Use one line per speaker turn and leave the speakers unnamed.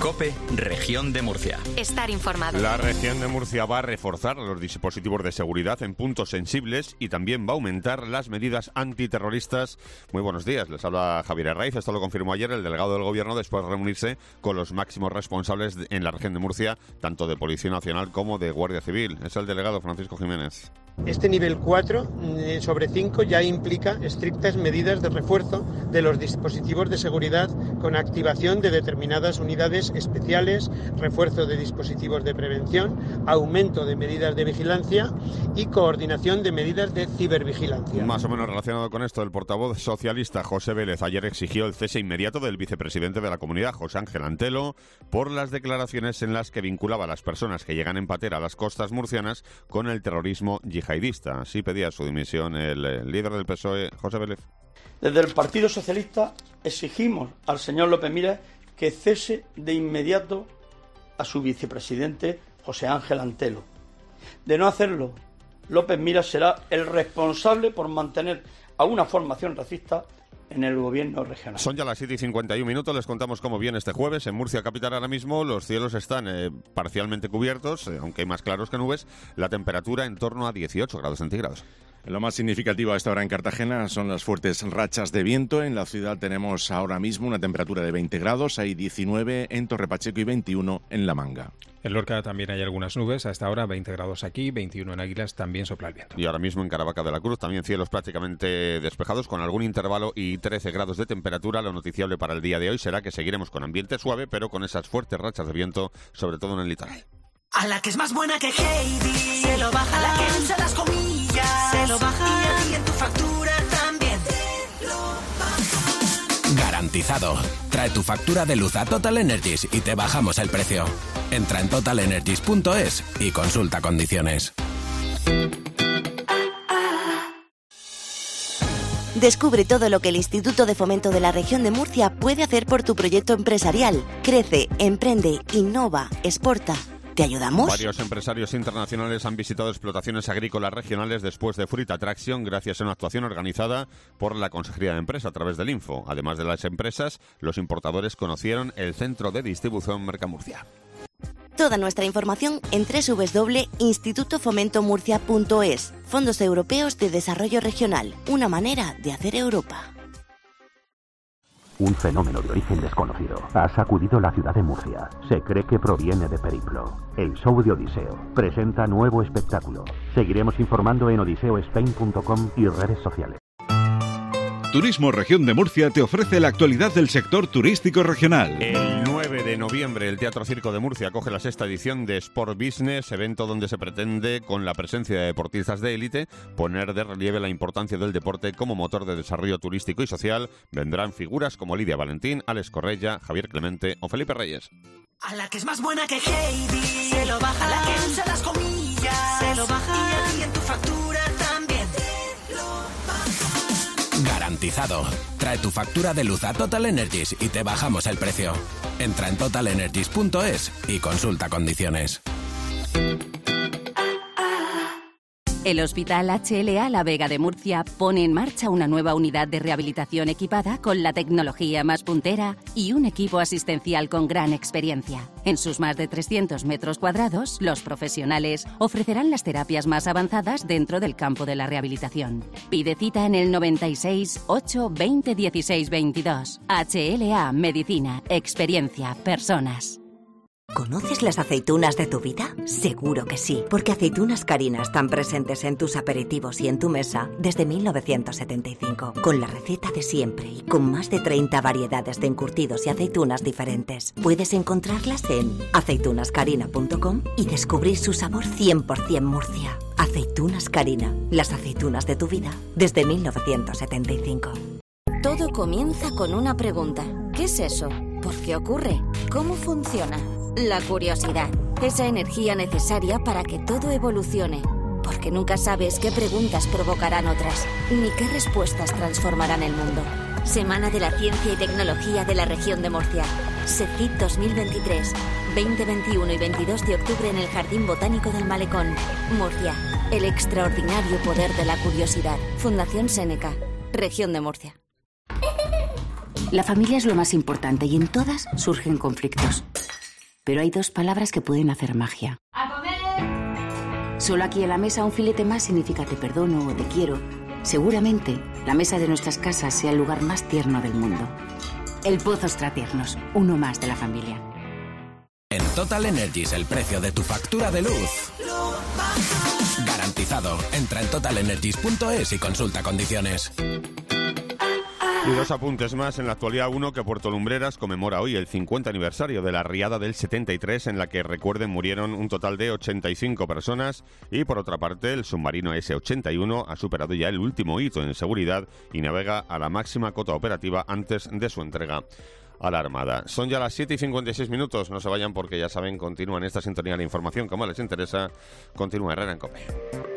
COPE, Región de Murcia.
Estar informado.
La Región de Murcia va a reforzar los dispositivos de seguridad en puntos sensibles y también va a aumentar las medidas antiterroristas. Muy buenos días, les habla Javier Herraiz. Esto lo confirmó ayer el delegado del Gobierno después de reunirse con los máximos responsables en la Región de Murcia, tanto de Policía Nacional como de Guardia Civil. Es el delegado Francisco Jiménez.
Este nivel 4 sobre 5 ya implica estrictas medidas de refuerzo de los dispositivos de seguridad con activación de determinadas unidades especiales, refuerzo de dispositivos de prevención, aumento de medidas de vigilancia y coordinación de medidas de cibervigilancia.
Más o menos relacionado con esto, el portavoz socialista José Vélez ayer exigió el cese inmediato del vicepresidente de la comunidad, José Ángel Antelo, por las declaraciones en las que vinculaba a las personas que llegan en patera a las costas murcianas con el terrorismo yihadista. Así pedía su dimisión el líder del PSOE, José Vélez.
Desde el Partido Socialista exigimos al señor López Miras que cese de inmediato a su vicepresidente, José Ángel Antelo. De no hacerlo, López Miras será el responsable por mantener a una formación racista en el gobierno regional.
Son ya las 7:51, les contamos cómo viene este jueves. En Murcia capital ahora mismo los cielos están parcialmente cubiertos, aunque hay más claros que nubes. La temperatura en torno a 18 grados centígrados.
Lo más significativo a esta hora en Cartagena son las fuertes rachas de viento. En la ciudad tenemos ahora mismo una temperatura de 20 grados, hay 19 en Torre Pacheco y 21 en La Manga.
En Lorca también hay algunas nubes, a esta hora 20 grados aquí, 21 en Águilas, también sopla el viento.
Y ahora mismo en Caravaca de la Cruz también cielos prácticamente despejados con algún intervalo y 13 grados de temperatura. Lo noticiable para el día de hoy será que seguiremos con ambiente suave, pero con esas fuertes rachas de viento, sobre todo en el litoral.
A la que es más buena que Heidi, se lo baja. A la que usa las comillas, se lo baja. Y en tu factura también te lo baja.
Garantizado. Trae tu factura de luz a Total Energies y te bajamos el precio. Entra en totalenergies.es y consulta condiciones.
Descubre todo lo que el Instituto de Fomento de la Región de Murcia puede hacer por tu proyecto empresarial. Crece, emprende, innova, exporta. ¿Te ayudamos?
Varios empresarios internacionales han visitado explotaciones agrícolas regionales después de Fruit Attraction, gracias a una actuación organizada por la Consejería de Empresa a través del Info. Además de las empresas, los importadores conocieron el centro de distribución Mercamurcia.
Toda nuestra información en www.institutofomentomurcia.es. Fondos Europeos de Desarrollo Regional. Una manera de hacer Europa.
Un fenómeno de origen desconocido ha sacudido la ciudad de Murcia. Se cree que proviene de Periplo. El show de Odiseo presenta nuevo espectáculo. Seguiremos informando en odiseospain.com y redes sociales.
Turismo Región de Murcia te ofrece la actualidad del sector turístico regional.
El 9 de noviembre el Teatro Circo de Murcia acoge la 6ª edición de Sport Business, evento donde se pretende, con la presencia de deportistas de élite, poner de relieve la importancia del deporte como motor de desarrollo turístico y social. Vendrán figuras como Lidia Valentín, Alex Correia, Javier Clemente o Felipe Reyes.
A la que es más buena que Heidi, se lo baja. A la que usa las comillas, se lo baja. Y en tu factura también te lo baja.
Garantizado. Trae tu factura de luz a Total Energies y te bajamos el precio. Entra en totalenergies.es y consulta condiciones.
El Hospital HLA La Vega de Murcia pone en marcha una nueva unidad de rehabilitación equipada con la tecnología más puntera y un equipo asistencial con gran experiencia. En sus más de 300 metros cuadrados, los profesionales ofrecerán las terapias más avanzadas dentro del campo de la rehabilitación. Pide cita en el 96 8 20 16 22. HLA Medicina, experiencia, personas.
¿Conoces las aceitunas de tu vida? Seguro que sí, porque Aceitunas Carina están presentes en tus aperitivos y en tu mesa desde 1975, con la receta de siempre y con más de 30 variedades de encurtidos y aceitunas diferentes. Puedes encontrarlas en aceitunascarina.com y descubrir su sabor 100% Murcia. Aceitunas Carina, las aceitunas de tu vida desde 1975.
Todo comienza con una pregunta. ¿Qué es eso? ¿Por qué ocurre? ¿Cómo funciona? La curiosidad, esa energía necesaria para que todo evolucione. Porque nunca sabes qué preguntas provocarán otras, ni qué respuestas transformarán el mundo. Semana de la Ciencia y Tecnología de la Región de Murcia. SECIT 2023, 20, 21 y 22 de octubre en el Jardín Botánico del Malecón. Murcia, el extraordinario poder de la curiosidad. Fundación Séneca, Región de Murcia.
La familia es lo más importante y en todas surgen conflictos.
Pero hay dos palabras que pueden hacer magia.
¡A comer!
Solo aquí en la mesa un filete más significa te perdono o te quiero. Seguramente la mesa de nuestras casas sea el lugar más tierno del mundo. El Pozo Extratiernos, uno más de la familia.
En Total Energies el precio de tu factura de luz garantizado. Entra en totalenergies.es y consulta condiciones.
Y dos apuntes más. En la actualidad, uno, que Puerto Lumbreras conmemora hoy el 50 aniversario de la riada del 73, en la que, recuerden, murieron un total de 85 personas. Y por otra parte, el submarino S-81 ha superado ya el último hito en seguridad y navega a la máxima cota operativa antes de su entrega a la Armada. Son ya las 7:56 minutos. No se vayan porque, ya saben, continúa en esta sintonía la información como les interesa. Continúa Herrera en COPE.